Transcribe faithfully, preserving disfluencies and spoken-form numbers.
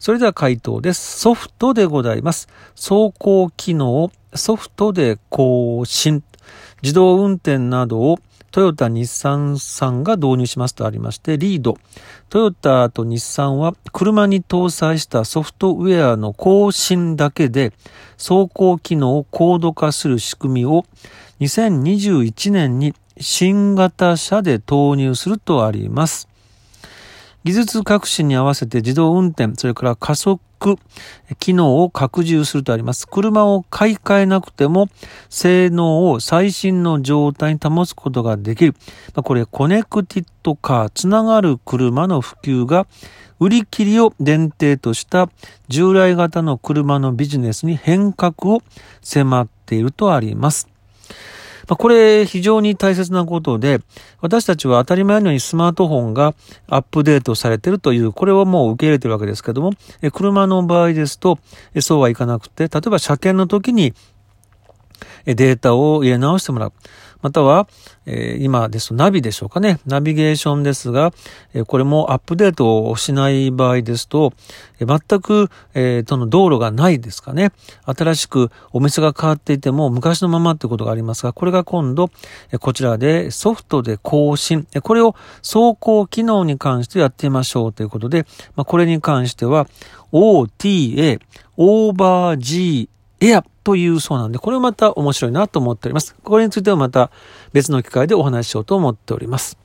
それでは回答です。ソフトでございます。走行機能をソフトで更新。自動運転などをトヨタ、日産さんが導入しますとありまして、リード。トヨタと日産は車に搭載したソフトウェアの更新だけで走行機能を高度化する仕組みをにせんにじゅういちねんに新型車で投入するとあります。技術革新に合わせて自動運転、それから加速機能を拡充するとあります。車を買い替えなくても性能を最新の状態に保つことができる。これコネクティッドカー、つながる車の普及が売り切りを前提とした従来型の車のビジネスに変革を迫っているとあります。これ非常に大切なことで、私たちは当たり前のようにスマートフォンがアップデートされているという、これをもう受け入れているわけですけども、車の場合ですとそうはいかなくて、例えば車検の時にデータを入れ直してもらう。または、えー、今ですとナビでしょうかね。ナビゲーションですが、えー、これもアップデートをしない場合ですと、えー、全く、えー、との道路がないですかね。新しくお店が変わっていても昔のままということがありますが、これが今度、えー、こちらでソフトで更新。えー、これを走行機能に関してやってみましょうということで、まあ、これに関しては オーティーエー、オーバー G エアというそうなんで、これまた面白いなと思っております。これについてはまた別の機会でお話ししようと思っております。